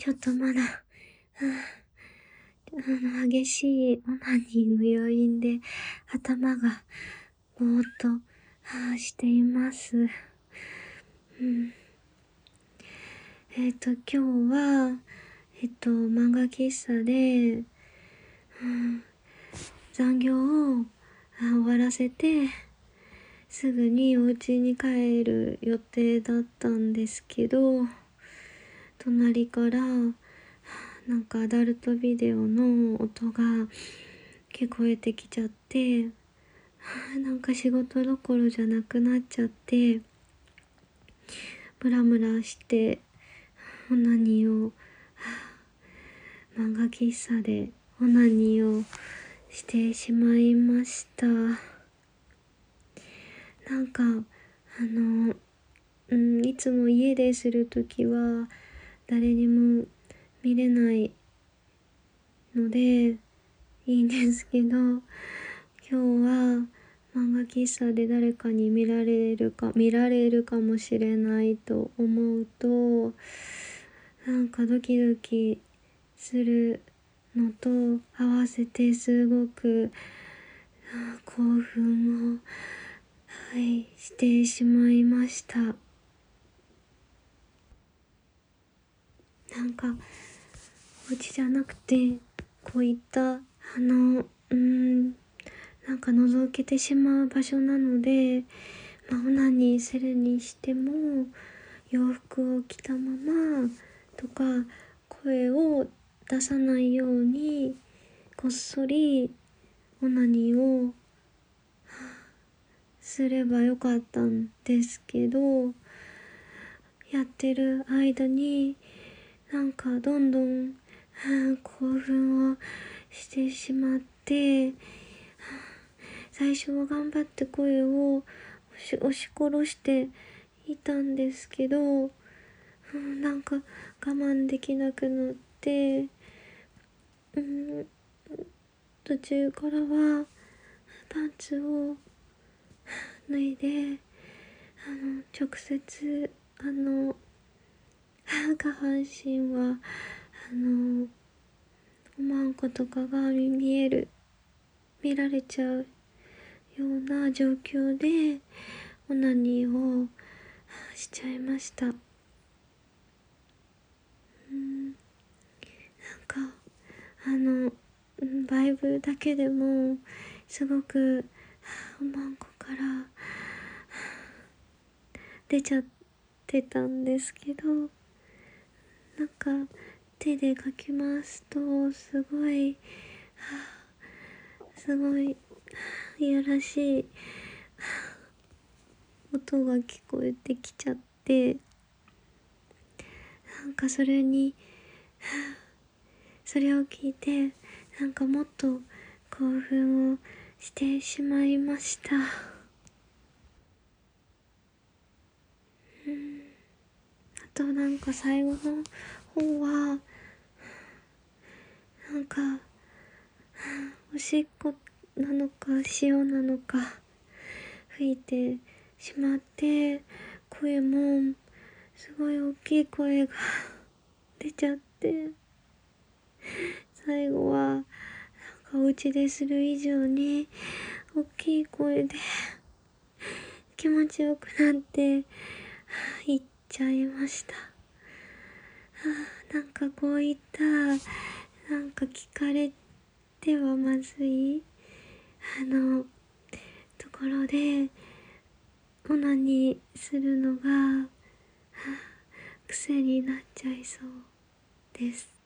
ちょっとまだ、激しいオナニーの余韻で頭がぼーっと、しています。今日は、漫画喫茶で、残業を終わらせて、すぐにお家に帰る予定だったんですけど、隣からなんかアダルトビデオの音が聞こえてきちゃって、なんか仕事どころじゃなくなっちゃって、ムラムラしてオナニーを、漫画喫茶でオナニーをしてしまいました。なんかいつも家でするときは誰にも見れないのでいいんですけど、今日は漫画喫茶で誰かに見られるかもしれないと思うと、なんかドキドキするのと合わせてすごく興奮を、してしまいました。なんかお家じゃなくてこういったなんか覗けてしまう場所なので、オナニーするにしても洋服を着たままとか声を出さないようにこっそりオナニーをすればよかったんですけど、やってる間になんかどんどん興奮をしてしまって、最初は頑張って声を押し殺していたんですけど、なんか我慢できなくなって、途中からはパンツを脱いで直接下半身はおまんことかが見られちゃうような状況でオナニーをしちゃいました。なんかバイブだけでもすごくおまんこから出ちゃってたんですけど、なんか手でかき回すとすごいいやらしい音が聞こえてきちゃって、なんかそれを聞いてなんかもっと興奮をしてしまいました。あとなんか最後の方はなんかおしっこなのか塩なのか吹いてしまって、声もすごい大きい声が出ちゃって、最後はなんかお家でする以上に大きい声で気持ちよくなって言っちゃいました。なんかこういったなんか聞かれてはまずいところでオナニーするのが癖になっちゃいそうです。